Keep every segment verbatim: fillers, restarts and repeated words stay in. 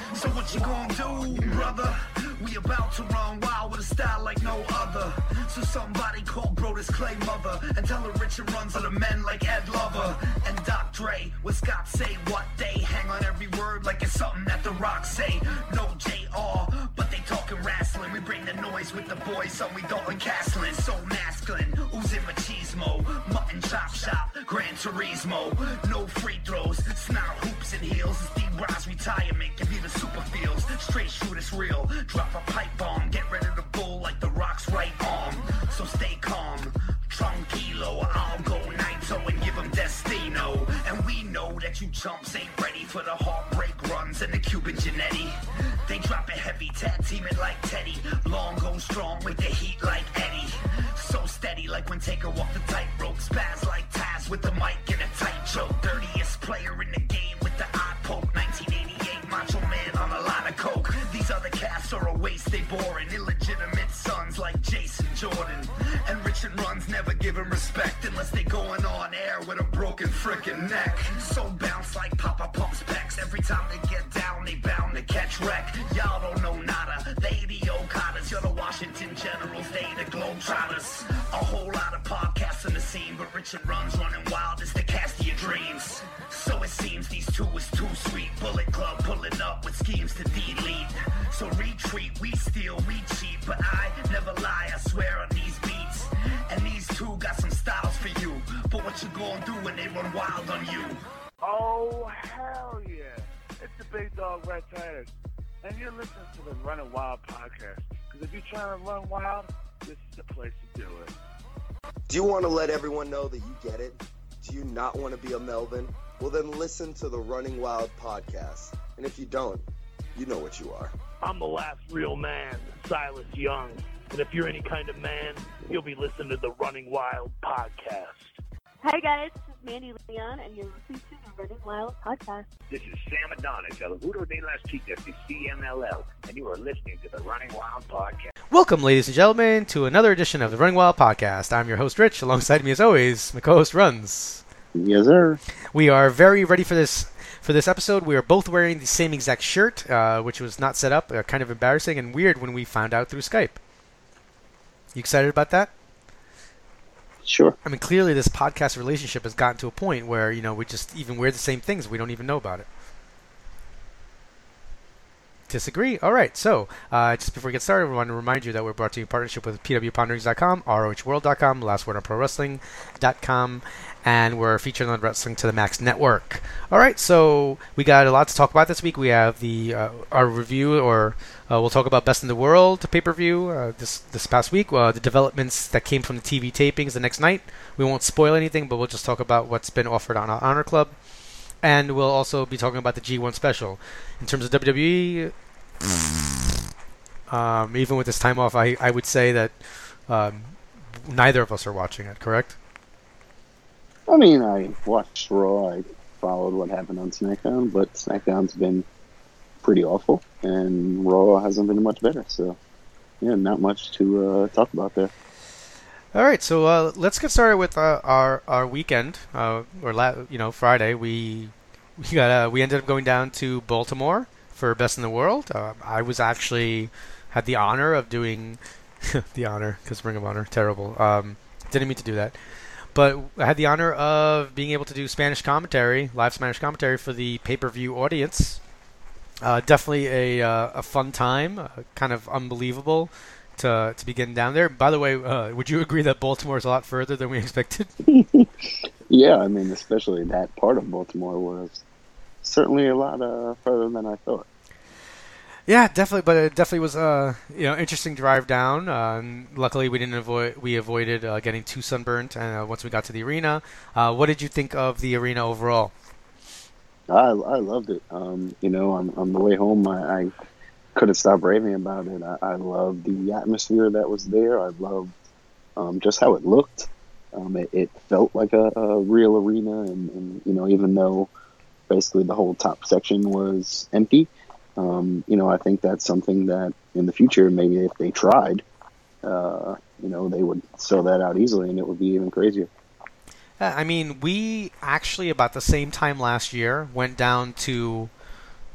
So what you gonna do, brother? We about to run wild with a style like no other. So somebody call Brodus Clay mother and tell her Richard runs on the men like Ed Lover and Doc Dre. What Scott say, what they hang on every word like it's something that the Rock say. No J R, but they talking wrestling. We bring the noise with the boys, so we Dalton Castlin. So masculine, oozing machismo, mutton chop shop, Gran Turismo. No free throws, snarl hoops and heels. It's D-Bron's retirement, give you the super feels. Straight shoot, it's real. Drop a pipe bomb, get ready to bull like the Rock's right arm. So stay calm, tranquilo. I'll go Naito and give him Destino. And we know that you chumps ain't ready for the heartbreak runs and the Cuban Genetti. They drop it heavy, tag team it like Teddy. Long go strong with the heat like Eddie. So steady like when Taker walk the tightrope. Spaz like Taz with the mic and a tight choke. Dirtiest player in the game with the eye poke. nineteen eighty-eight Macho Man on a lot of coke. These other cats are a waste, they boring. Illegitimate sons like Jason Jordan. And Richard runs never give him respect unless they going on air with a broken frickin' neck. So bounce like Papa Pump's pecs. Every time they get down, they bound to catch wreck. Y'all don't know nada. They the Okadas, you're the Washington Generals, they the Globetrotters. A whole lot of podcasts in the scene, but Richard runs running wild is the cast of your dreams. So it seems these two is too sweet. Bullet Club pulling up with schemes to delete. So retreat, we steal, we cheat, but I never lie, I swear on these beats. And these two got some styles for you, but what you gonna do when they run wild on you? Oh, hell yeah. It's the Big Dog Red Titus, and you're listening to the Running Wild podcast. Because if you're trying to run wild, this is the place to do it. Do you want to let everyone know that you get it? Do you not want to be a Melvin? Well, then listen to the Running Wild podcast. And if you don't, you know what you are. I'm the last real man, Silas Young. And if you're any kind of man, you'll be listening to the Running Wild podcast. Hi, guys. This is Mandy Leon, and you're listening to the Running Wild podcast. This is Sam Adonis, El Juro de las Chicas de C M L L, and you are listening to the Running Wild podcast. Welcome, ladies and gentlemen, to another edition of the Running Wild podcast. I'm your host, Rich. Alongside me, as always, my co-host, Runs. Yes, sir. We are very ready for this for this episode. We are both wearing the same exact shirt, uh, which was not set up. Uh, kind of embarrassing and weird when we found out through Skype. You excited about that? Sure. I mean, clearly this podcast relationship has gotten to a point where, you know, we just even wear the same things. We don't even know about it. Disagree? All right. So, uh, just before we get started, we want to remind you that we're brought to you in partnership with P W Ponderings dot com, R O H World dot com, Last Word on Pro Wrestling dot com, and we're featured on Wrestling to the Max Network. All right. So, we got a lot to talk about this week. We have the uh, our review, or uh, we'll talk about Best in the World pay-per-view uh, this this past week, uh, the developments that came from the T V tapings the next night. We won't spoil anything, but we'll just talk about what's been offered on Honor Club. And we'll also be talking about the G one special. In terms of W W E, um, even with this time off, I, I would say that um, neither of us are watching it, correct? I mean, I watched Raw. I followed what happened on SmackDown, but SmackDown's been pretty awful, and Raw hasn't been much better. So, yeah, not much to uh, talk about there. All right, so uh, let's get started with uh, our our weekend, uh, or la- you know, Friday. We we got uh, we ended up going down to Baltimore for Best in the World. Uh, I was actually had the honor of doing the honor because Ring of Honor terrible. Um, didn't mean to do that, but I had the honor of being able to do Spanish commentary, live Spanish commentary for the pay-per-view audience. Uh, definitely a uh, a fun time, uh, kind of unbelievable to to be getting down there. By the way, uh, would you agree that Baltimore is a lot further than we expected? Yeah, I mean, especially that part of Baltimore was certainly a lot uh, further than I thought. Yeah, definitely, but it definitely was a you know interesting drive down. Uh, and luckily, we didn't avoid we avoided uh, getting too sunburnt. And uh, once we got to the arena, uh, what did you think of the arena overall? I I loved it. Um, you know, on on the way home, I. I couldn't stop raving about it. I, I loved the atmosphere that was there. I loved um, just how it looked. Um, it, it felt like a, a real arena, and, and you know, even though basically the whole top section was empty, um, you know, I think that's something that in the future, maybe if they tried, uh, you know, they would sell that out easily, and it would be even crazier. I mean, we actually about the same time last year went down to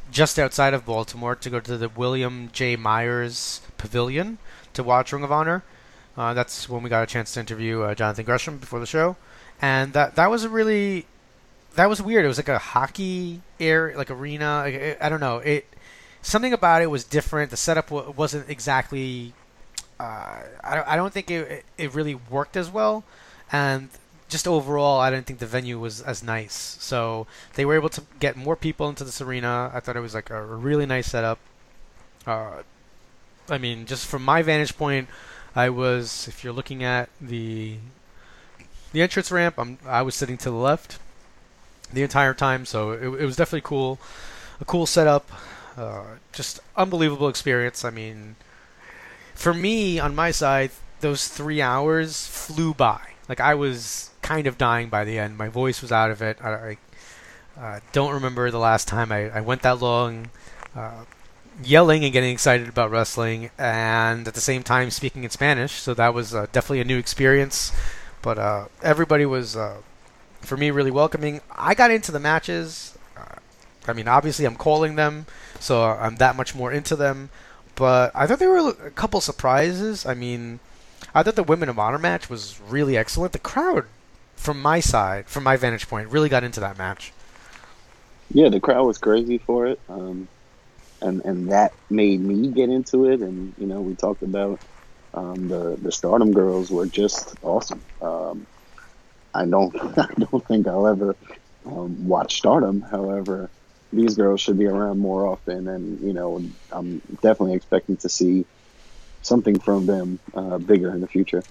just outside of Baltimore to go to the William J. Myers Pavilion to watch Ring of Honor. Uh, that's when we got a chance to interview uh, Jonathan Gresham before the show, and that that was a really that was weird. It was like a hockey air like arena. Like, it, I don't know. It something about it was different. The setup w- wasn't exactly. Uh, I don't, I don't think it it really worked as well, and just overall, I didn't think the venue was as nice. So they were able to get more people into this arena. I thought it was like a really nice setup. Uh, I mean, just from my vantage point, I was, if you're looking at the the entrance ramp, I'm I was sitting to the left the entire time. So it, it was definitely cool, a cool setup, uh, just unbelievable experience. I mean, for me on my side, those three hours flew by. Like I was kind of dying by the end. My voice was out of it. I, I uh, don't remember the last time I, I went that long uh, yelling and getting excited about wrestling and at the same time speaking in Spanish. So that was uh, definitely a new experience. But uh, everybody was, uh, for me, really welcoming. I got into the matches. Uh, I mean, obviously I'm calling them, so I'm that much more into them. But I thought there were a couple surprises. I mean, I thought the Women of Honor match was really excellent. The crowd, from my side, from my vantage point, really got into that match. Yeah, the crowd was crazy for it, um, and and that made me get into it. And you know, we talked about um, the the Stardom girls were just awesome. Um, I don't I don't think I'll ever um, watch Stardom. However, these girls should be around more often, and you know, I'm definitely expecting to see something from them uh, bigger in the future.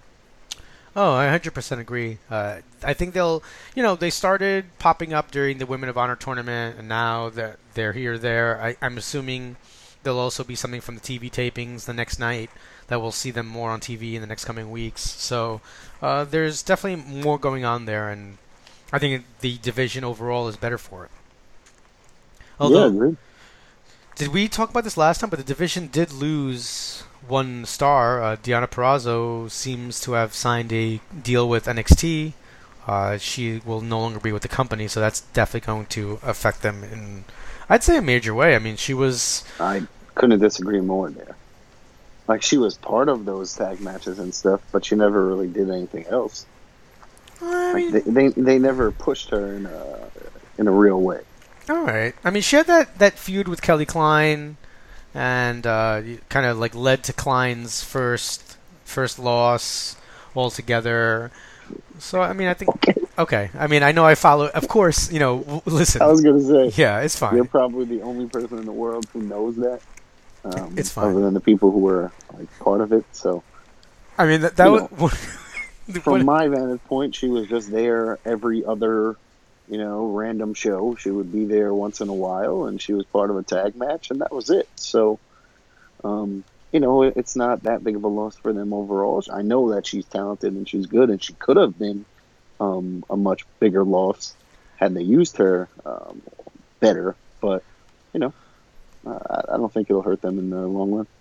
Oh, I one hundred percent agree. Uh, I think they'll, you know, they started popping up during the Women of Honor tournament, and now that they're here, there, I, I'm assuming there'll also be something from the T V tapings the next night that we'll see them more on T V in the next coming weeks. So uh, there's definitely more going on there, and I think the division overall is better for it. Although, yeah, agreed. Did we talk about this last time? But the division did lose one star. uh, Deonna Purrazzo seems to have signed a deal with N X T. Uh, she will no longer be with the company, so that's definitely going to affect them in, I'd say, a major way. I mean, she was... I couldn't disagree more there. Like, she was part of those tag matches and stuff, but she never really did anything else. I mean, like, they, they they never pushed her in a, in a real way. All right. I mean, she had that, that feud with Kelly Klein, and uh, kind of like led to Klein's first first loss altogether. So I mean, I think okay. okay. I mean, I know I follow. Of course, you know. W- listen, I was gonna say, yeah, it's fine. You're probably the only person in the world who knows that. Um, it's fine, other than the people who were like part of it. So, I mean, that, that was know, from my vantage point, she was just there every other, you know, random show. She would be there once in a while, and she was part of a tag match, and that was it. So, um, you know, it, it's not that big of a loss for them overall. I know that she's talented and she's good, and she could have been um, a much bigger loss had they used her um, better. But, you know, I, I don't think it'll hurt them in the long run.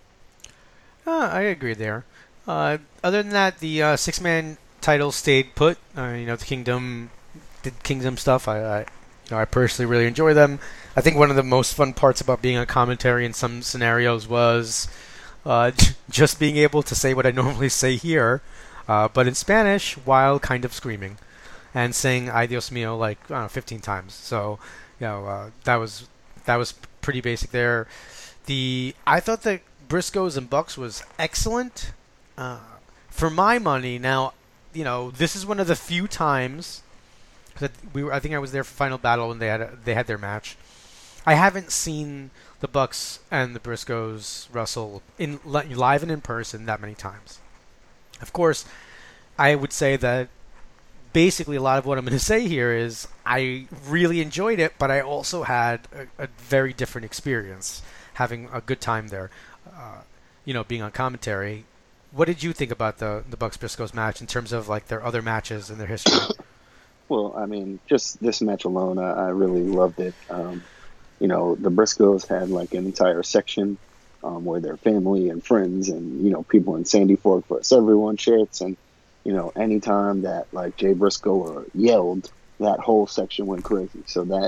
Uh, I agree there. Uh, other than that, the uh, six-man title stayed put. Uh, you know, the Kingdom did Kingdom stuff. I, I, you know, I personally really enjoy them. I think one of the most fun parts about being on commentary in some scenarios was uh, just being able to say what I normally say here, uh, but in Spanish while kind of screaming and saying "Ay Dios mío" like I don't know, fifteen times. So, you know, uh, that was that was pretty basic there. The I thought the Briscoes and Bucks was excellent. Uh, for my money, now, you know, this is one of the few times that we were. I think I was there for Final Battle when they had a, they had their match. I haven't seen the Bucks and the Briscoes wrestle in live and in person that many times. Of course, I would say that basically a lot of what I'm going to say here is I really enjoyed it, but I also had a, a very different experience, having a good time there. Uh, you know, being on commentary. What did you think about the the Bucks Briscoes match in terms of like their other matches and their history? Well, I mean, just this match alone, I, I really loved it. Um, you know, the Briscoes had like an entire section um, where their family and friends and, you know, people in Sandy Fork plus everyone shirts. And, you know, anytime that like Jay Briscoe yelled, that whole section went crazy. So that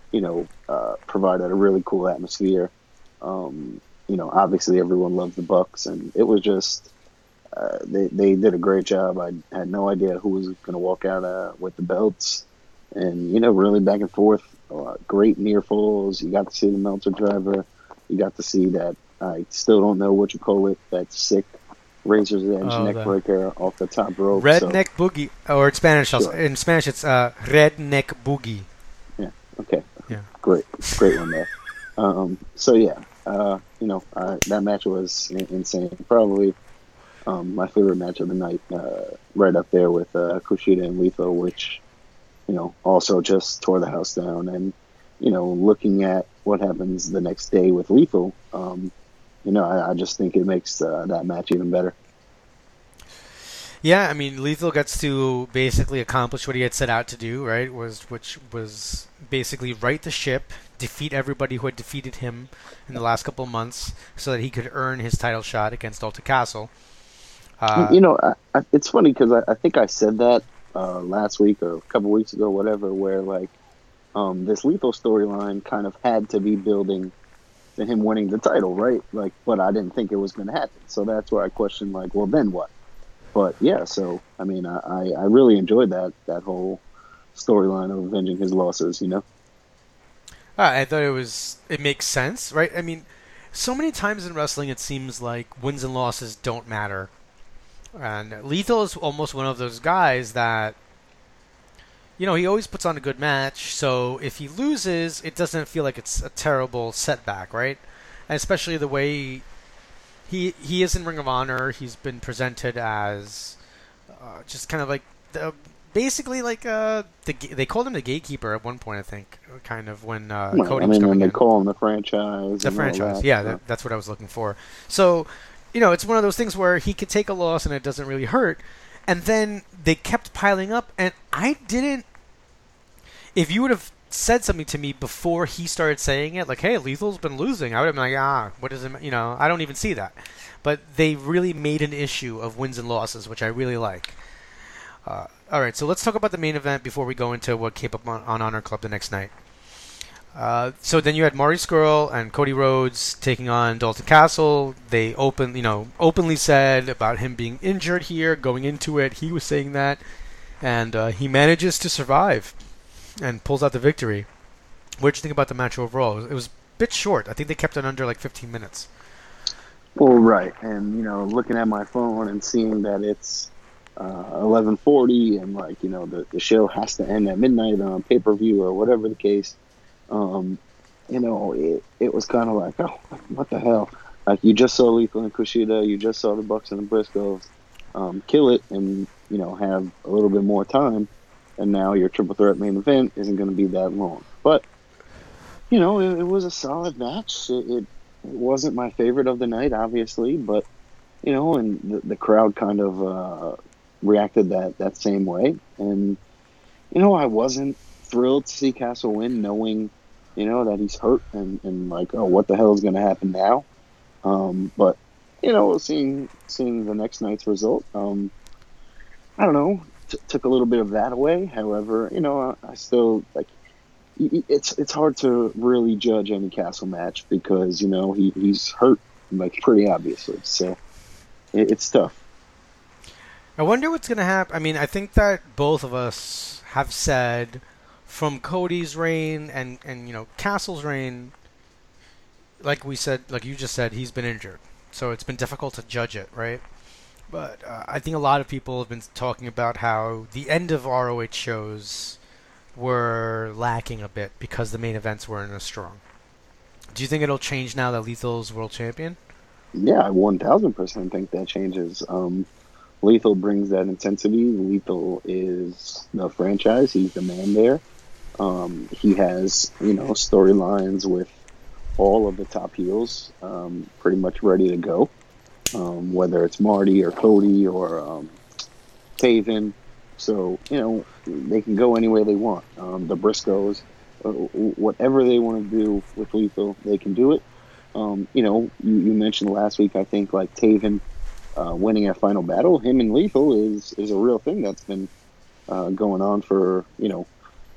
you know, uh, provided a really cool atmosphere. Um, you know, obviously everyone loved the Bucks, and it was just uh, they they did a great job. I had no idea who was going to walk out uh, with the belts, and you know, really back and forth. Uh, great near falls. You got to see the Meltzer driver. You got to see that. I still don't know what you call it. That sick Razor's Edge Oh, neck the- breaker off the top rope. so- Redneck boogie, or in Spanish, also, Sure. in Spanish it's uh, redneck boogie. Okay. Yeah. Great. Great one there. Um, so yeah, uh, you know, uh, that match was in- insane. Probably um, my favorite match of the night, uh, right up there with uh, Kushida and Lethal, which, you know, also just tore the house down. And, you know, looking at what happens the next day with Lethal, um, you know, I, I just think it makes uh, that match even better. Yeah, I mean, Lethal gets to basically accomplish what he had set out to do, right? Was which was basically right the ship, defeat everybody who had defeated him in the last couple of months, so that he could earn his title shot against Dalton Castle. Uh, you know, I, I, it's funny because I, I think I said that uh, last week or a couple weeks ago, whatever, where like um, this Lethal storyline kind of had to be building to him winning the title, right? Like, but I didn't think it was going to happen. So that's where I questioned, like, well, then what? But yeah, so I mean, I, I I really enjoyed that that whole storyline of avenging his losses. You know, I thought it was it makes sense, right? I mean, so many times in wrestling it seems like wins and losses don't matter. And Lethal is almost one of those guys that, you know, he always puts on a good match, so if he loses, it doesn't feel like it's a terrible setback, right? And especially the way he he is in Ring of Honor, he's been presented as uh, just kind of like the, basically like uh the ga- they called him the gatekeeper at one point, I think, kind of when uh, Well, Cody I was mean, coming when they in. call him the franchise, The and all franchise, that, yeah, so. that, that's what I was looking for. So, you know, it's one of those things where he could take a loss and it doesn't really hurt. And then they kept piling up, and I didn't. If you would have said something to me before he started saying it, like, "Hey, Lethal's been losing," I would have been like, "Ah, what does it?" ma-" You know, I don't even see that. But they really made an issue of wins and losses, which I really like. Uh, all right, so let's talk about the main event before we go into what came up on, on Honor Club the next night. Uh, so then you had Marty Scurll and Cody Rhodes taking on Dalton Castle. They open, you know, openly said about him being injured here going into it. He was saying that, and uh, he manages to survive and pulls out the victory. What did you think about the match overall? It was, it was a bit short. I think they kept it under like fifteen minutes. Well, right, and you know, looking at my phone and seeing that it's uh, eleven forty, and like you know, the the show has to end at midnight on pay per view or whatever the case. Um, you know, it it was kind of like, oh, what the hell? Like you just saw Lethal and Kushida, you just saw the Bucks and the Briscoes um, kill it, and you know, have a little bit more time, and now your triple threat main event isn't going to be that long. But you know, it, it was a solid match. It, it it wasn't my favorite of the night, obviously, but you know, and the, the crowd kind of uh, reacted that, that same way. And you know, I wasn't thrilled to see Castle win, knowing you know that he's hurt and, and like, oh, what the hell is going to happen now? Um, but you know, seeing seeing the next night's result, um, I don't know, t- took a little bit of that away. However, you know, I, I still like. It's it's hard to really judge any Castle match because you know he, he's hurt, like pretty obviously. So it, it's tough. I wonder what's going to happen. I mean, I think that both of us have said from Cody's reign and, and you know Castle's reign, like we said, like you just said, he's been injured, so it's been difficult to judge it, right? But uh, I think a lot of people have been talking about how the end of R O H shows were lacking a bit because the main events weren't as strong. Do you think it'll change now that Lethal's world champion? Yeah, I one thousand percent think that changes. Um, Lethal brings that intensity. Lethal is the franchise. He's the man there. Um, he has, you know, storylines with all of the top heels um, pretty much ready to go. Um, whether it's Marty or Cody or um, Taven. So, you know, they can go any way they want. Um, the Briscoes, uh, whatever they want to do with Lethal, they can do it. Um, you know, you, you mentioned last week, I think, like Taven uh, winning at Final Battle. Him and Lethal is, is a real thing that's been uh, going on for, you know,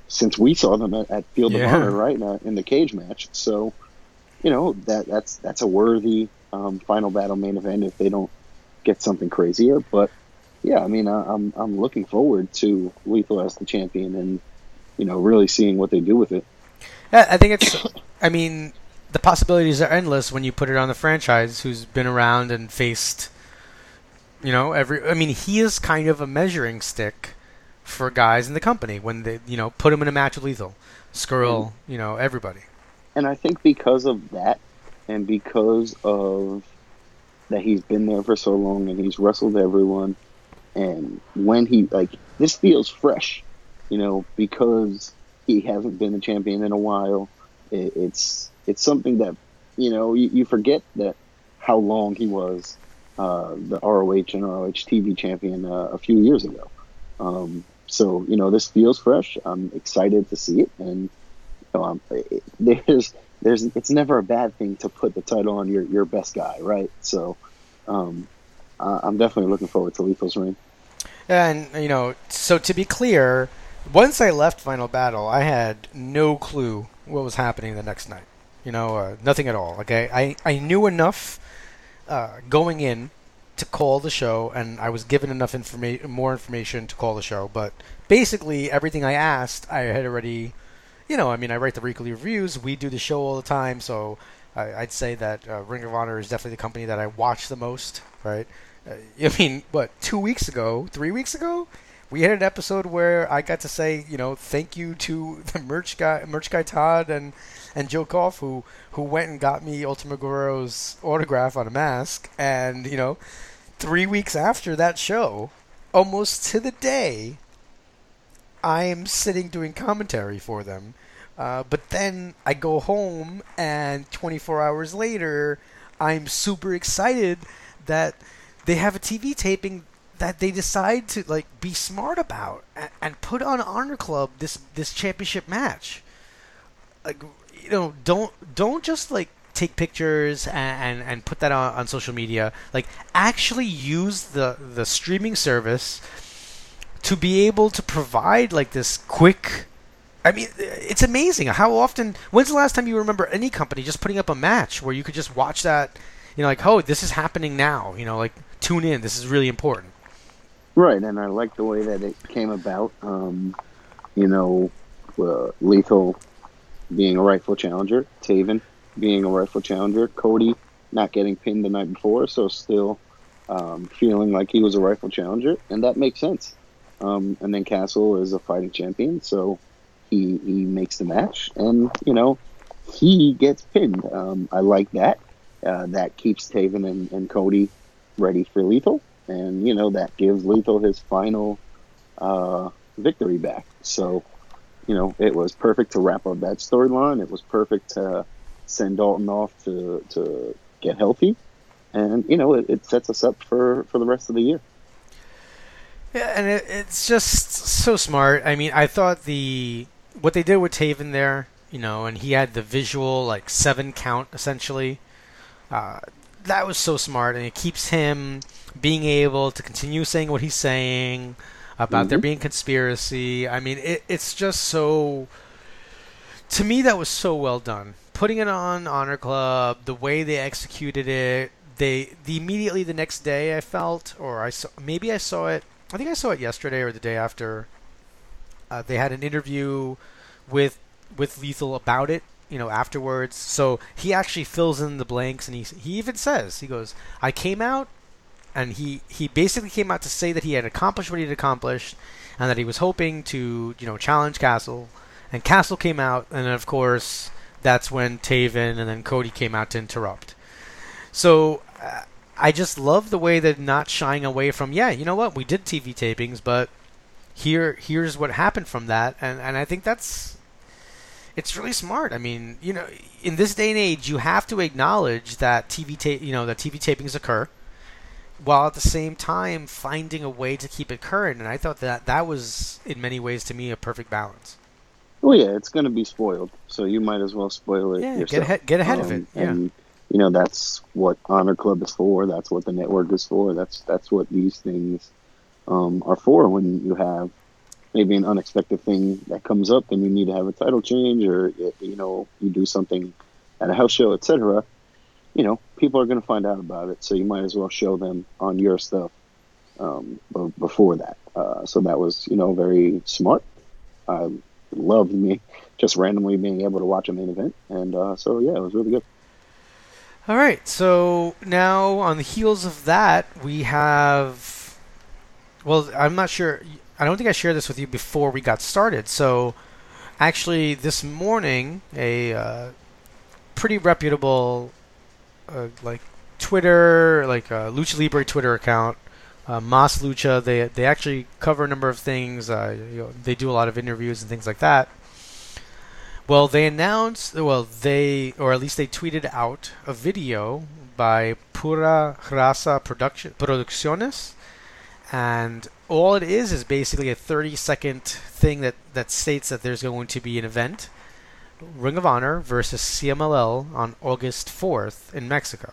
since we saw them at, at Field Yeah. of Honor, right, in, a, in the cage match. So, you know, that that's that's a worthy um, Final Battle main event if they don't get something crazier. But yeah, I mean, I, I'm I'm looking forward to Lethal as the champion, and you know, really seeing what they do with it. Yeah, I think it's. I mean, the possibilities are endless when you put it on the franchise, who's been around and faced. You know, every. I mean, he is kind of a measuring stick for guys in the company when they, you know, put him in a match with Lethal, Skrull, mm. you know, everybody. And I think because of that, and because of that, he's been there for so long and he's wrestled everyone, and when he like this feels fresh, you know, because he hasn't been a champion in a while. It, it's it's something that, you know, you, you forget that how long he was uh, the R O H and R O H T V champion uh, a few years ago. Um, so you know, this feels fresh. I'm excited to see it, and you know, I'm, it, there's there's it's never a bad thing to put the title on your your best guy, right? So um, uh, I'm definitely looking forward to Lethal's reign. And you know, so to be clear, once I left Final Battle, I had no clue what was happening the next night. You know, uh, nothing at all. Okay, I I knew enough uh, going in to call the show, and I was given enough information, more information to call the show. But basically, everything I asked, I had already, you know, I mean, I write the weekly reviews. We do the show all the time, so I, I'd say that uh, Ring of Honor is definitely the company that I watch the most. Right? Uh, I mean, what, two weeks ago, three weeks ago, we had an episode where I got to say, you know, thank you to the merch guy, merch guy Todd and and Joe Koff, who who went and got me Ultima Guerrero's autograph on a mask, and you know. Three weeks after that show, almost to the day, I am sitting doing commentary for them. Uh, but then I go home, and twenty-four hours later, I'm super excited that they have a T V taping that they decide to like be smart about and, and put on Honor Club this this championship match. Like, you know, don't don't just like. Take pictures and, and, and put that on, on social media. Like, actually use the, the streaming service to be able to provide, like, this quick... I mean, it's amazing. How often... When's the last time you remember any company just putting up a match where you could just watch that, you know, like, oh, this is happening now. You know, like, tune in. This is really important. Right, and I like the way that it came about. Um, you know, uh, Lethal being a rightful challenger, Taven being a rightful challenger, Cody not getting pinned the night before, so still um, feeling like he was a rightful challenger, and that makes sense. Um, and then Castle is a fighting champion, so he he makes the match, and you know he gets pinned. Um, I like that. Uh, that keeps Taven and, and Cody ready for Lethal, and you know that gives Lethal his final uh, victory back. So you know it was perfect to wrap up that storyline. It was perfect to send Dalton off to, to get healthy, and you know it, it sets us up for, for the rest of the year. Yeah, and it, it's just so smart. I mean, I thought the what they did with Taven there, you know, and he had the visual like seven count essentially. Uh, that was so smart, and it keeps him being able to continue saying what he's saying about mm-hmm. there being conspiracy. I mean, it, it's just so. To me, that was so well done. Putting it on Honor Club, the way they executed it, they the immediately the next day I felt, or I saw, maybe I saw it. I think I saw it yesterday or the day after. Uh, they had an interview with with Lethal about it, you know, afterwards. So he actually fills in the blanks, and he he even says, he goes, "I came out," and he he basically came out to say that he had accomplished what he had accomplished, and that he was hoping to, you know, challenge Castle. And Castle came out, and then of course. That's when Taven and then Cody came out to interrupt. So uh, I just love the way they're not shying away from, yeah, you know what, we did T V tapings, but here here's what happened from that. And, and I think that's, it's really smart. I mean, you know, in this day and age, you have to acknowledge that T V ta- you know, that T V tapings occur, while at the same time finding a way to keep it current. And I thought that that was, in many ways, to me, a perfect balance. Well, yeah, it's going to be spoiled, so you might as well spoil it yeah, yourself. Get ahead, get ahead um, of it. Yeah. And, you know, that's what Honor Club is for. That's what the network is for. That's that's what these things um, are for when you have maybe an unexpected thing that comes up and you need to have a title change, or you know, you do something at a house show, et cetera. You know, people are going to find out about it, so you might as well show them on your stuff um, b- before that. Uh, so that was, you know, very smart. I loved me just randomly being able to watch a main event, and uh, so yeah, it was really good. All right, so now on the heels of that, we have. Well, I'm not sure. I don't think I shared this with you before we got started. So, actually, this morning, a uh, pretty reputable, uh, like Twitter, like uh, Lucha Libre Twitter account, uh, Mas Lucha. They they actually cover a number of things. Uh, you know, they do a lot of interviews and things like that. Well, they announced. Well, they or at least they tweeted out a video by Pura Raza Production Producciones, and all it is is basically a thirty second thing that, that states that there's going to be an event, Ring of Honor versus C M L L on August fourth in Mexico.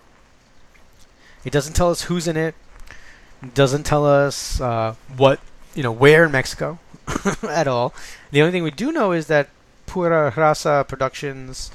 It doesn't tell us who's in it. It doesn't tell us uh, what, you know, where in Mexico at all. The only thing we do know is that Pura Raza Productions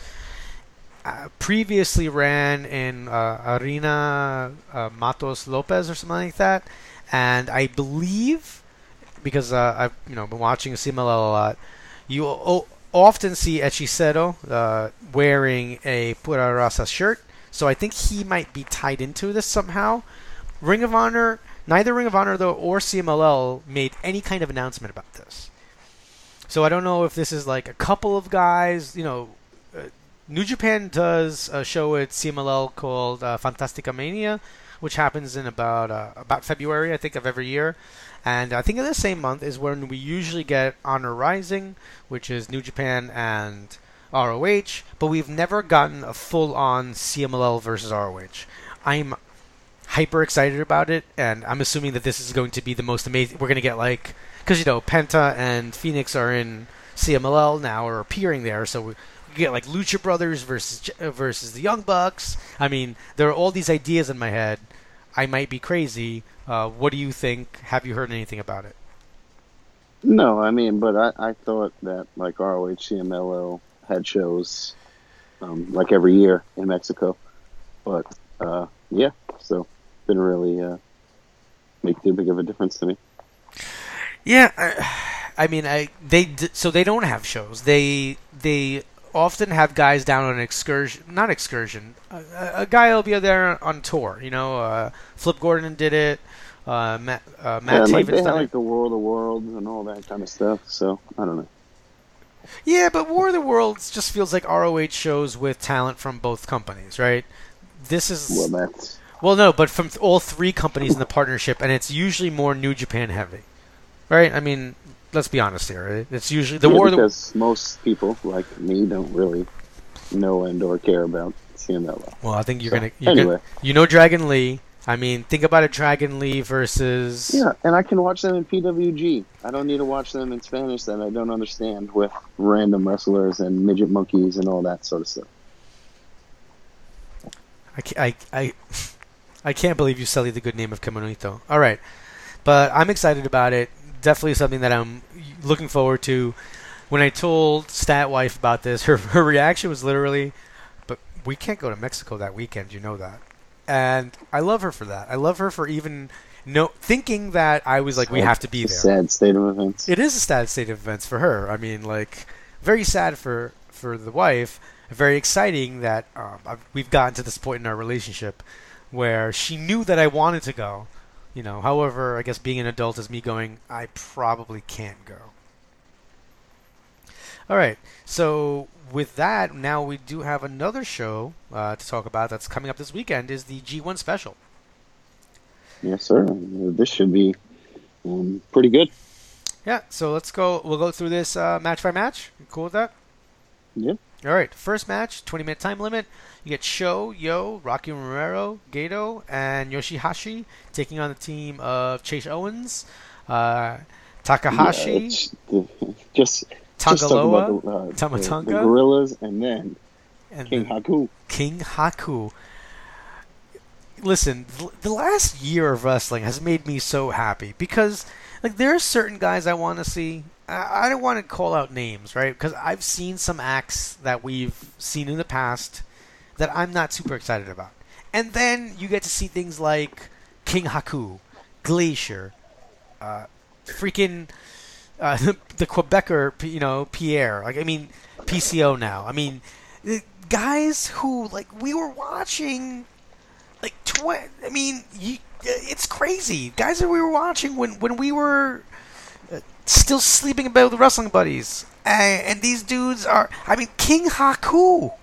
uh, previously ran in uh, Arena uh, Matos Lopez or something like that. And I believe, because uh, I've you know been watching C M L L a lot, you o- often see Hechicero uh, wearing a Pura Raza shirt. So I think he might be tied into this somehow. Ring of Honor, neither Ring of Honor though or C M L L made any kind of announcement about this. So I don't know if this is like a couple of guys. You know, uh, New Japan does a show at C M L L called uh, Fantastica Mania, which happens in about uh, about February, I think, of every year. And I think in the same month is when we usually get Honor Rising, which is New Japan and R O H, but we've never gotten a full-on C M L L versus R O H. I'm hyper excited about it, and I'm assuming that this is going to be the most amazing. We're going to get like, because, you know, Penta and Phoenix are in C M L L now, or appearing there, so we get like Lucha Brothers versus versus the Young Bucks. I mean, there are all these ideas in my head. I might be crazy. Uh, what do you think? Have you heard anything about it? No, I mean, but I, I thought that like R O H, C M L L had shows um, like every year in Mexico. But uh, yeah, so didn't really uh, make too big of a difference to me. Yeah, I, I mean, I they so they don't have shows. They they often have guys down on an excursion, not excursion. A, a guy will be there on tour. You know, uh, Flip Gordon did it. Uh, Matt uh, Matt yeah, Taven's like they done had it. like the War of the Worlds and all that kind of stuff. So I don't know. Yeah, but War of the Worlds just feels like R O H shows with talent from both companies, right? This is Well, that's well, no, but from all three companies in the partnership, and it's usually more New Japan heavy, right? I mean, let's be honest here. Right? It's usually the yeah, War of the because most people like me don't really know and or care about C M L L. Well, I think you're So, gonna you're anyway. gonna, you know Dragon Lee. I mean, think about it, Dragon Lee versus Yeah, and I can watch them in P W G. I don't need to watch them in Spanish that I don't understand with random wrestlers and midget monkeys and all that sort of stuff. I, ca- I, I, I can't believe you sullied the good name of Kemonito. All right, but I'm excited about it. Definitely something that I'm looking forward to. When I told Stat Wife about this, her her reaction was literally, "But we can't go to Mexico that weekend. You know that." And I love her for that. I love her for even no thinking that I was like, we have to be It's there. a sad state of events. It is a sad state of events for her. I mean, like, very sad for for the wife. Very exciting that um, I've, we've gotten to this point in our relationship where she knew that I wanted to go. You know, however, I guess being an adult is me going, I probably can't go. All right, so with that, now we do have another show uh, to talk about that's coming up this weekend. Is the G one special? Yes, sir. This should be um, pretty good. Yeah. So let's go. We'll go through this uh, match by match. You cool with that? Yep. All right. First match, twenty minute time limit. You get Sho, Yo, Rocky Romero, Gato, and Yoshihashi taking on the team of Chase Owens, uh, Takahashi, Yeah, it's the, just Tangaloa, just talk about the, uh, the, Tamatanga, the Gorillas, and then and King the- Haku. King Haku. listen, the last year of wrestling has made me so happy because, like, there are certain guys I want to see. I, I don't want to call out names, right? Because I've seen some acts that we've seen in the past that I'm not super excited about. And then you get to see things like King Haku, Glacier, uh, freaking uh, the Quebecer, you know, Pierre. Like, I mean, P C O now. I mean, guys who, like, we were watching, like, tw- I mean, you, it's crazy. Guys that we were watching when, when we were uh, still sleeping about the wrestling buddies. And, and these dudes are, I mean, King Haku.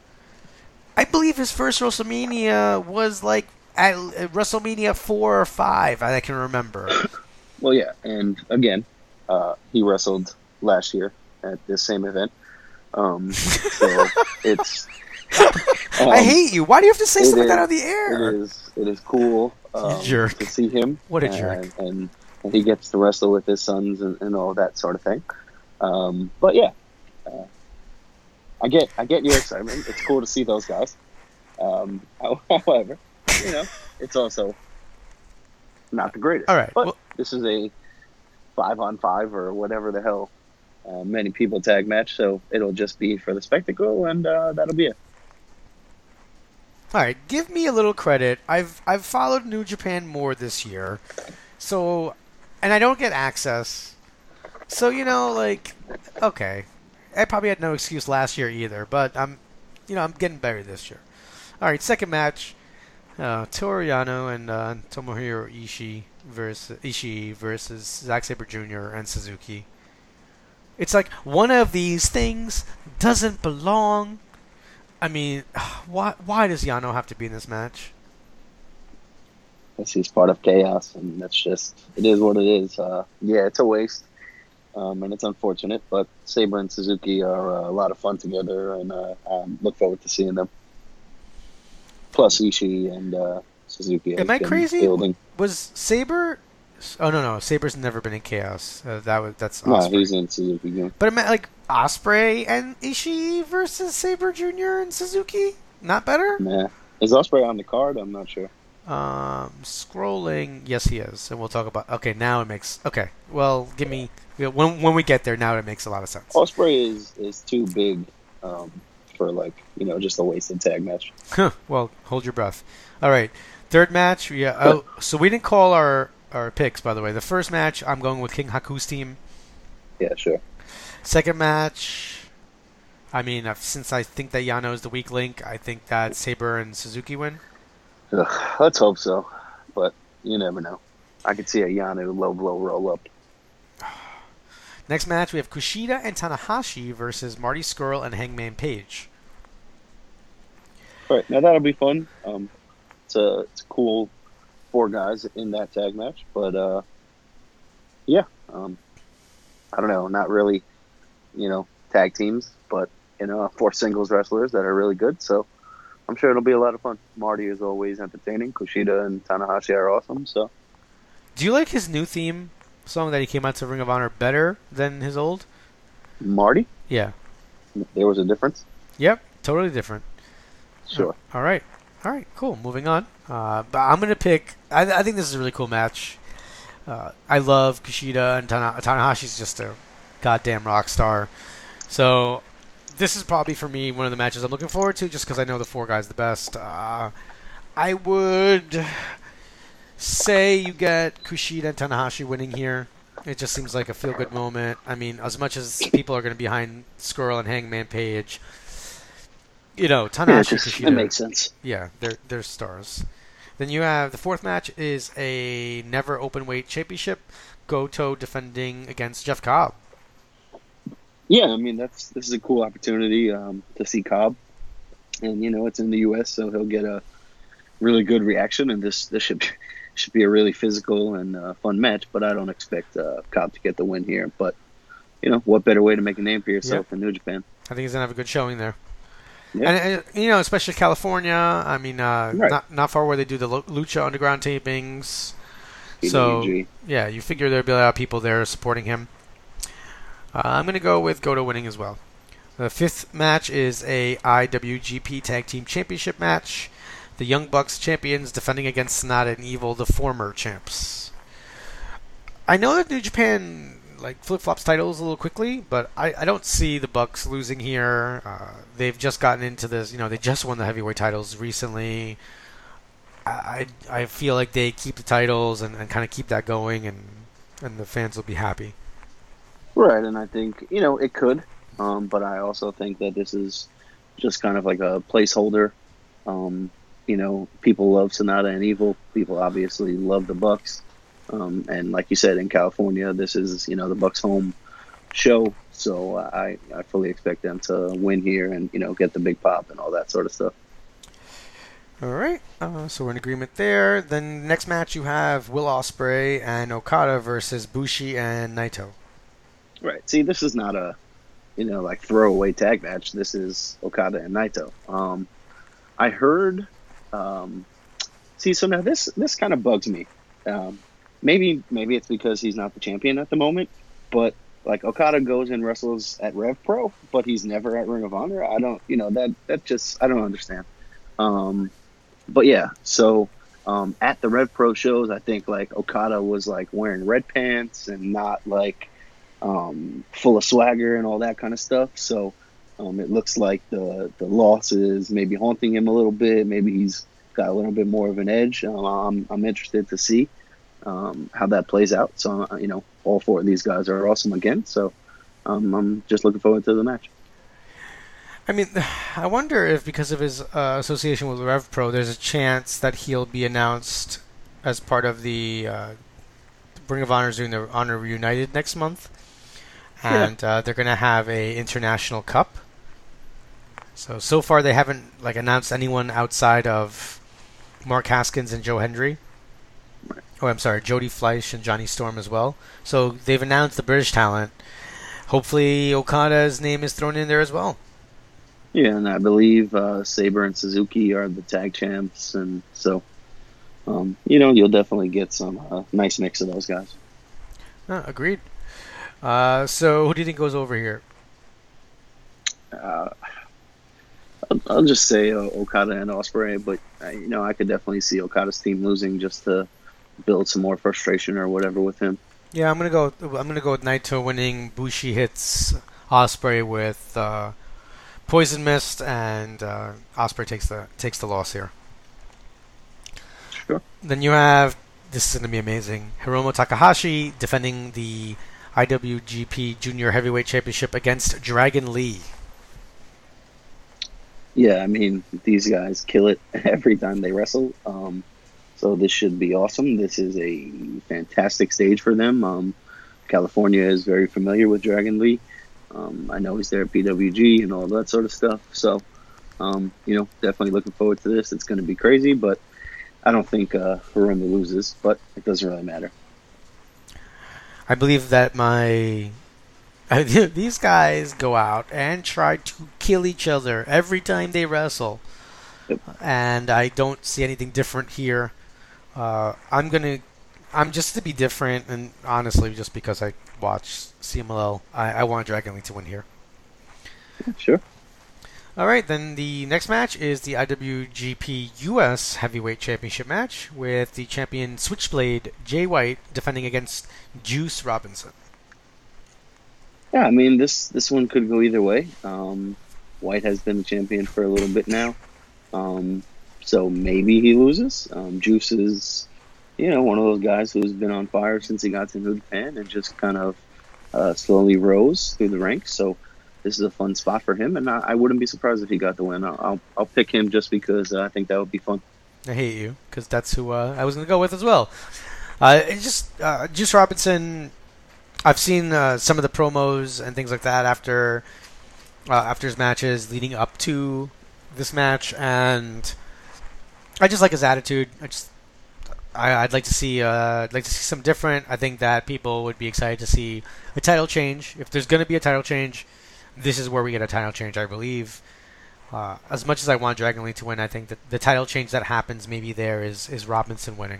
I believe his first WrestleMania was, like, at WrestleMania four or five, I can remember. Well, yeah, and again, uh, he wrestled last year at this same event. Um, so it's. Um, I hate you. Why do you have to say something is, like that on the air? It is. It is cool um, jerk. to see him. What a and, jerk! And, and he gets to wrestle with his sons and, and all that sort of thing. Um, but yeah, uh, I get. I get your excitement. It's cool to see those guys. Um, however, you know, it's also not the greatest. All right. But well, this is a five on five or whatever the hell uh, many people tag match, so it'll just be for the spectacle, and uh, that'll be it. All right, give me a little credit. I've I've followed New Japan more this year, so and I don't get access. So you know, like, okay, I probably had no excuse last year either, but I'm, you know, I'm getting better this year. All right, second match. Uh, Toru Yano and uh, Tomohiro Ishii versus Ishii versus Zack Sabre Junior and Suzuki. It's like one of these things doesn't belong. I mean, why why does Yano have to be in this match? Yes, he's part of chaos, and that's just it is what it is. Uh, yeah, it's a waste, um, and it's unfortunate. But Sabre and Suzuki are uh, a lot of fun together, and uh, I look forward to seeing them. Plus Ishii and uh, Suzuki. Am I crazy? Building. Was Sabre? Oh no, no, Sabre's never been in Chaos. Uh, that was that's No, Ospreay. he's in Suzuki. Yeah. But I meant like Ospreay and Ishii versus Sabre Junior and Suzuki. Not better? Nah. Is Ospreay on the card? I'm not sure. Um, scrolling. Yes, he is, and we'll talk about. Okay, now it makes. Okay, well, give me when when we get there. Now it makes a lot of sense. Ospreay is is too big um, for like you know just a wasted tag match. Huh. Well, hold your breath. All right, third match. Yeah. Oh, so we didn't call our our picks, by the way. The first match, I'm going with King Haku's team. Yeah, sure. Second match. I mean, since I think that Yano is the weak link, I think that Sabre and Suzuki win. Ugh, let's hope so, but you never know. I could see a Yano low blow roll up. Next match, we have Kushida and Tanahashi versus Marty Scurll and Hangman Page. All right, now that'll be fun. Um, it's a it's a cool four guys in that tag match, but uh, yeah, um, I don't know, not really, you know, tag teams, but you know, four singles wrestlers that are really good. So I'm sure it'll be a lot of fun. Marty is always entertaining. Kushida and Tanahashi are awesome. So, do you like his new theme song that he came out to Ring of Honor better than his old? Marty? Yeah. There was a difference? Yep, totally different. Sure. All right. All right, cool. Moving on. Uh, but I'm going to pick... I, I think this is a really cool match. Uh, I love Kushida, and Tana, Tanahashi's just a goddamn rock star. So this is probably, for me, one of the matches I'm looking forward to, just because I know the four guys the best. Uh, I would say you get Kushida and Tanahashi winning here. It just seems like a feel-good moment. I mean, as much as people are going to be behind Scurll and Hangman Page, you know, Tanahashi yeah, and just, Kushida. It makes sense. Yeah, they're they're stars. Then you have the fourth match is a never open weight championship. Goto defending against Jeff Cobb. Yeah, I mean that's this is a cool opportunity um, to see Cobb, and you know it's in the U S, so he'll get a really good reaction, and this this should should be a really physical and uh, fun match. But I don't expect uh, Cobb to get the win here. But you know, what better way to make a name for yourself Yep. than New Japan? I think he's gonna have a good showing there. Yeah. And, and you know, especially California. I mean, uh, Right. not not far where they do the Lu- Lucha Underground tapings. P So W G. yeah, you figure there'd be a lot of people there supporting him. Uh, I'm gonna go with Goto winning as well. The fifth match is a I W G P Tag Team Championship match. the Young Bucks champions defending against Sonata and Evil, the former champs. I know that New Japan like flip-flops titles a little quickly, but I, I don't see the Bucks losing here. Uh, they've just gotten into this, you know, they just won the heavyweight titles recently. I I feel like they keep the titles and, and kind of keep that going, and and the fans will be happy. Right, and I think, you know, it could, um, but I also think that this is just kind of like a placeholder. Um, you know, people love Sonata and Evil. People obviously love the Bucks. Um, and like you said, in California, this is, you know, the Bucks' home show. So I, I fully expect them to win here and, you know, get the big pop and all that sort of stuff. All right. Uh, so we're in agreement there. Then next match you have Will Ospreay and Okada versus Bushi and Naito. Right. See, this is not a, you know, like throwaway tag match. This is Okada and Naito. Um, I heard, um, see, so now this, this kind of bugs me. Um, Maybe maybe it's because he's not the champion at the moment, but like Okada goes and wrestles at Rev Pro, but he's never at Ring of Honor. I don't, you know, that that just I don't understand. Um, but yeah, so um, at the Rev Pro shows, I think like Okada was like wearing red pants and not like um, full of swagger and all that kind of stuff. So um, it looks like the the loss is maybe haunting him a little bit. Maybe he's got a little bit more of an edge. Um, I'm I'm interested to see Um, how that plays out. So, uh, you know, all four of these guys are awesome again. So um, I'm just looking forward to the match. I mean, I wonder if because of his uh, association with Rev Pro, there's a chance that he'll be announced as part of the uh, Ring of Honor doing the Honor Reunited next month. And yeah. uh, they're going to have a International Cup. So, so far they haven't like announced anyone outside of Mark Haskins and Joe Hendry. Oh, I'm sorry, Jody Fleisch and Johnny Storm as well. So they've announced the British talent. Hopefully Okada's name is thrown in there as well. Yeah, and I believe uh, Sabre and Suzuki are the tag champs. And so, um, you know, you'll definitely get some uh, nice mix of those guys. Oh, agreed. Uh, so who do you think goes over here? Uh, I'll, I'll just say uh, Okada and Ospreay, but, uh, you know, I could definitely see Okada's team losing just to build some more frustration or whatever with him. Yeah, I'm gonna go. I'm gonna go with Naito winning. Bushi hits Ospreay with uh, Poison Mist, and uh, Ospreay takes the takes the loss here. Sure. Then you have this is gonna be amazing. Hiromu Takahashi defending the I W G P Junior Heavyweight Championship against Dragon Lee. Yeah, I mean these guys kill it every time they wrestle. Um, So this should be awesome. This is a fantastic stage for them. Um, California is very familiar with Dragon Lee. Um, I know he's there at P W G and all that sort of stuff. So, um, you know, definitely looking forward to this. It's going to be crazy, but I don't think uh, Hiromu loses, but it doesn't really matter. I believe that my... these guys go out and try to kill each other every time they wrestle. Yep. And I don't see anything different here. Uh, I'm gonna, I'm just to be different, and honestly, just because I watch C M L L, I, I want Dragon Lee to win here. Sure. All right, then the next match is the I W G P U S Heavyweight Championship match with the champion Switchblade Jay White defending against Juice Robinson. Yeah, I mean this this one could go either way. Um, White has been the champion for a little bit now. Um, so maybe he loses. Um, Juice is, you know, one of those guys who's been on fire since he got to New Japan and just kind of uh, slowly rose through the ranks. So this is a fun spot for him, and I, I wouldn't be surprised if he got the win. I'll I'll, I'll pick him just because uh, I think that would be fun. I hate you because that's who uh, I was going to go with as well. Uh, it's just uh, Juice Robinson. I've seen uh, some of the promos and things like that after uh, after his matches leading up to this match, and I just like his attitude. I just, I, I'd like to see, uh, I'd like to see some different. I think that people would be excited to see a title change. If there's going to be a title change, this is where we get a title change, I believe. Uh, as much as I want Dragon Lee to win, I think that the title change that happens maybe there is is Robinson winning.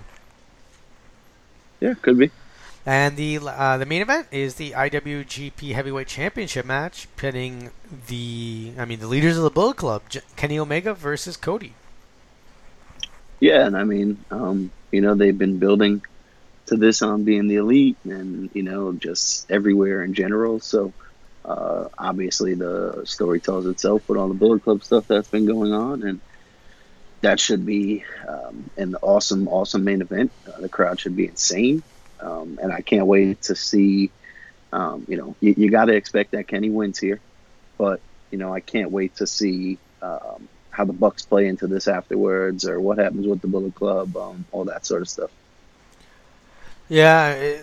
Yeah, could be. And the uh, the main event is the I W G P Heavyweight Championship match, pitting the I mean the leaders of the Bullet Club, J- Kenny Omega versus Cody. Yeah, and I mean, um, you know, they've been building to this on being the elite and, you know, just everywhere in general. So uh, obviously the story tells itself with all the Bullet Club stuff that's been going on. And that should be um, an awesome, awesome main event. Uh, the crowd should be insane. Um, and I can't wait to see, um, you know, you, you got to expect that Kenny wins here. But, you know, I can't wait to see um, how the Bucks play into this afterwards or what happens with the Bullet Club, um, all that sort of stuff. Yeah, it,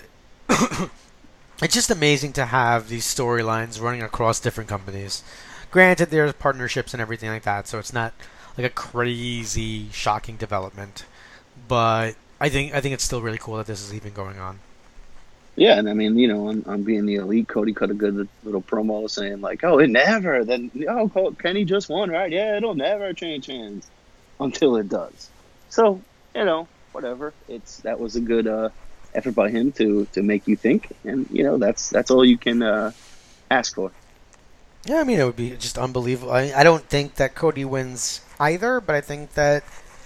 it's just amazing to have these storylines running across different companies. Granted, there's partnerships and everything like that, so it's not like a crazy, shocking development. But I think I think it's still really cool that this is even going on. Yeah, and I mean, you know, on, on being the elite, Cody cut a good little promo saying like, "Oh, it never." Then, oh, Kenny just won, right? Yeah, it'll never change hands until it does. So, you know, whatever. It's that was a good uh, effort by him to to make you think, and you know, that's that's all you can uh, ask for. Yeah, I mean, it would be just unbelievable. I, I don't think that Cody wins either, but I think that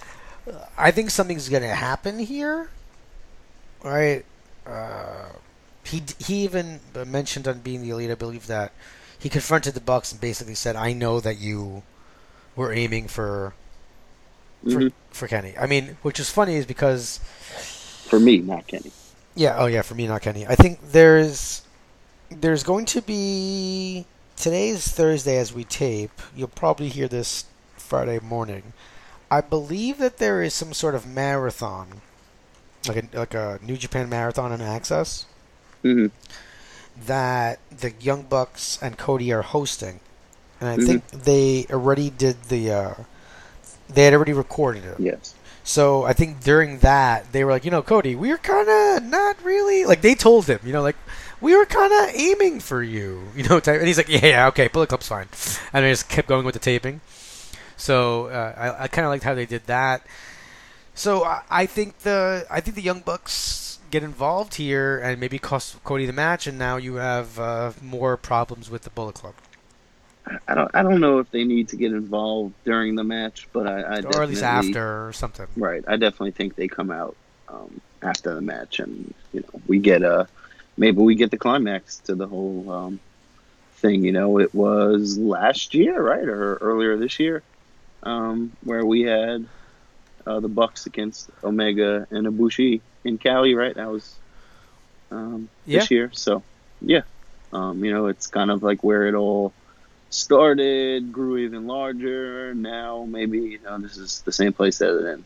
I think something's going to happen here, right? Uh, he he even mentioned on Being the Elite, I believe, that he confronted the Bucks and basically said, "I know that you were aiming for for, Mm-hmm. for Kenny." I mean, which is funny, is because For me, not Kenny. yeah, oh yeah, for me, not Kenny. I think there's there's going to be today's Thursday as we tape. You'll probably hear this Friday morning. I believe that there is some sort of marathon, like a like a New Japan marathon on Access, Mm-hmm. that the Young Bucks and Cody are hosting, and I Mhm. think they already did the. Uh, they had already recorded it. Yes. So I think during that they were like, you know, Cody, we were kind of not really like they told him, you know, like we were kind of aiming for you, you know, type, and he's like, yeah, yeah, okay, Bullet Club's fine, and they just kept going with the taping. So uh, I, I kind of liked how they did that. So I, I think the I think the Young Bucks get involved here and maybe cost Cody the match, and now you have uh, more problems with the Bullet Club, I don't. I don't know if they need to get involved during the match, but I, I or at least definitely- after or something. Right. I definitely think they come out um, after the match, and you know, we get a maybe we get the climax to the whole um, thing. You know, it was last year, right, or earlier this year, um, where we had uh, the Bucks against Omega and Ibushi in Cali, right? That was um, this year. So yeah, um, you know, it's kind of like where it all started, grew even larger. Now maybe, you know, this is the same place that it ends.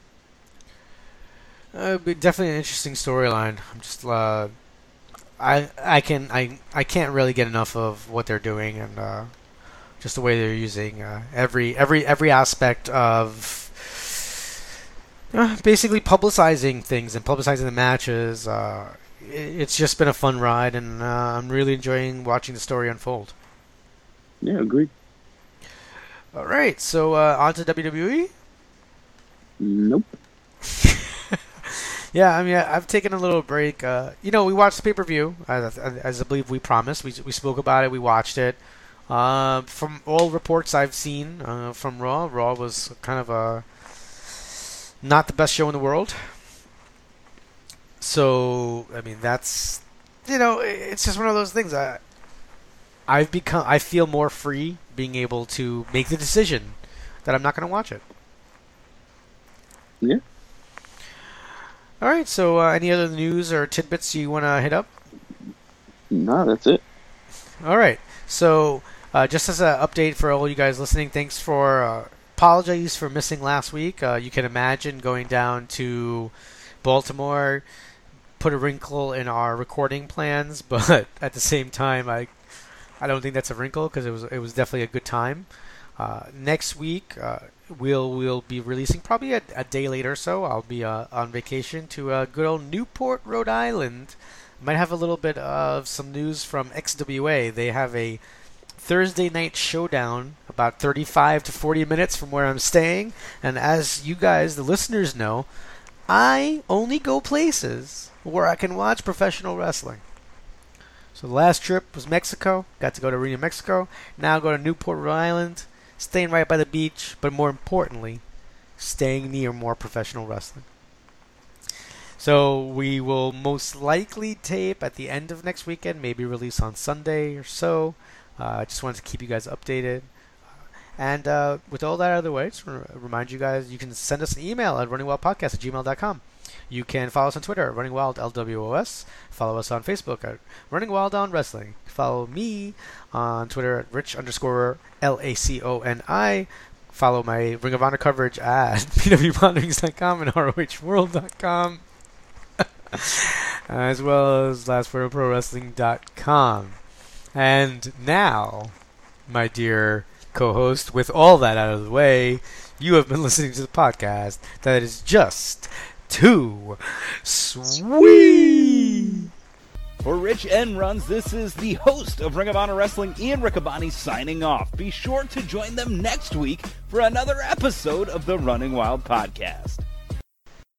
Uh, it'd be definitely an interesting storyline. I'm just, uh, I, I can, I, I can't really get enough of what they're doing, and uh, just the way they're using uh, every, every, every aspect of uh, basically publicizing things and publicizing the matches. Uh, it, it's just been a fun ride, and uh, I'm really enjoying watching the story unfold. Yeah, agreed. All right, so uh, on to W W E. Nope. Yeah, I mean, I- I've taken a little break. Uh, you know, we watched the pay-per-view, as, as I believe we promised. We we spoke about it. We watched it. Uh, from all reports I've seen uh, from Raw, Raw was kind of a not the best show in the world. So, I mean, that's, you know, it's just one of those things. I, I've become, I feel more free being able to make the decision that I'm not going to watch it. Yeah. All right. So, uh, any other news or tidbits you want to hit up? No, that's it. All right. So, uh, just as an update for all you guys listening, thanks for uh, apologies for missing last week. Uh, you can imagine going down to Baltimore, put a wrinkle in our recording plans, but at the same time, I I don't think that's a wrinkle because it was it was definitely a good time. Uh, next week, uh, we'll we'll be releasing probably a, a day later or so. I'll be uh, on vacation to uh, good old Newport, Rhode Island. Might have a little bit of some news from X W A. They have a Thursday night showdown about thirty-five to forty minutes from where I'm staying. And as you guys, the listeners, know, I only go places where I can watch professional wrestling. So the last trip was Mexico. Got to go to Reno, Mexico. Now go to Newport, Rhode Island. Staying right by the beach, but more importantly, staying near more professional wrestling. So we will most likely tape at the end of next weekend, maybe release on Sunday or so. I uh, just wanted to keep you guys updated. And uh, with all that out of the way, just re- remind you guys, you can send us an email at running wild podcast at gmail dot com. You can follow us on Twitter at Running Wild L W O S. Follow us on Facebook at Running Wild on Wrestling. Follow me on Twitter at Rich underscore L A C O N I. Follow my Ring of Honor coverage at P W ponderings dot com and R O H world dot com. As well as last word pro wrestling dot com. And now, my dear co-host, with all that out of the way, you have been listening to the podcast that is just too sweet. For Rich and Runs, this is the host of Ring of Honor Wrestling, Ian Riccaboni, signing off. Be sure to join them next week for another episode of the Running Wild Podcast.